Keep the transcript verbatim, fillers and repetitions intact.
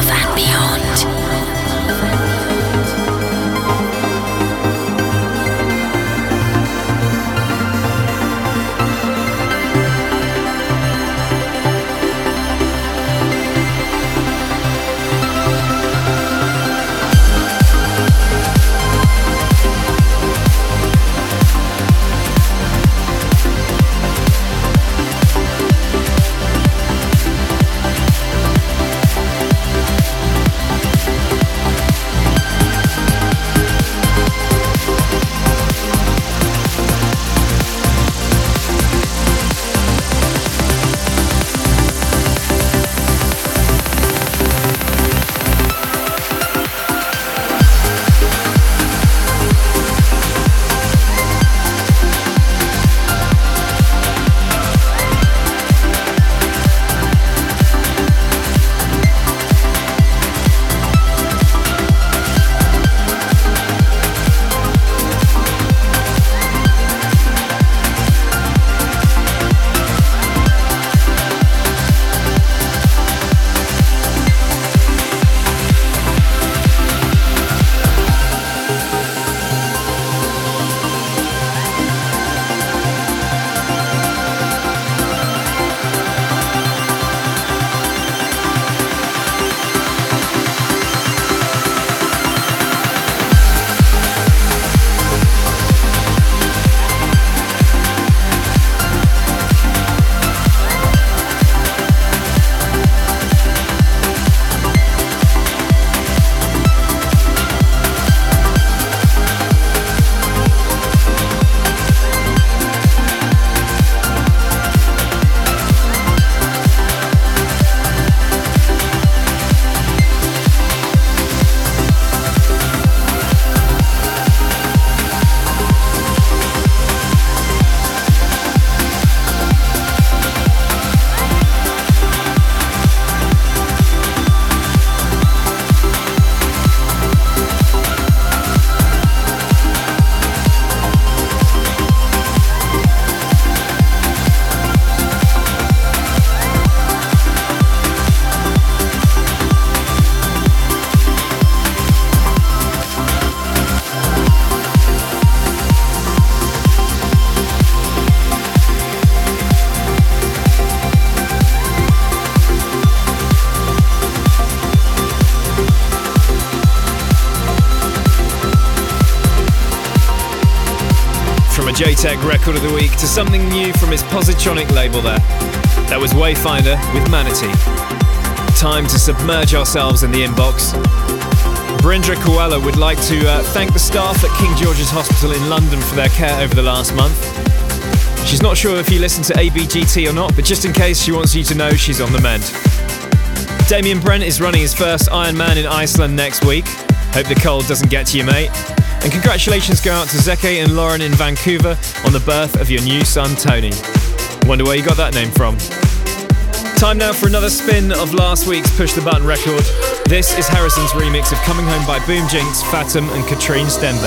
Above and Beyond. J-Tech Record of the Week to something new from his Positronic label there. That was Wayfinder with Manatee. Time to submerge ourselves in the inbox. Brindra Koala would like to uh, thank the staff at King George's Hospital in London for their care over the last month. She's not sure if you listen to A B G T or not, but just in case, she wants you to know she's on the mend. Damien Brent is running his first Ironman in Iceland next week. Hope the cold doesn't get to you, mate. And congratulations go out to Zeke and Lauren in Vancouver on the birth of your new son, Tony. Wonder where you got that name from. Time now for another spin of last week's Push the Button record. This is Harrison's remix of Coming Home by Boom Jinx, Fatum and Katrine Stenberg.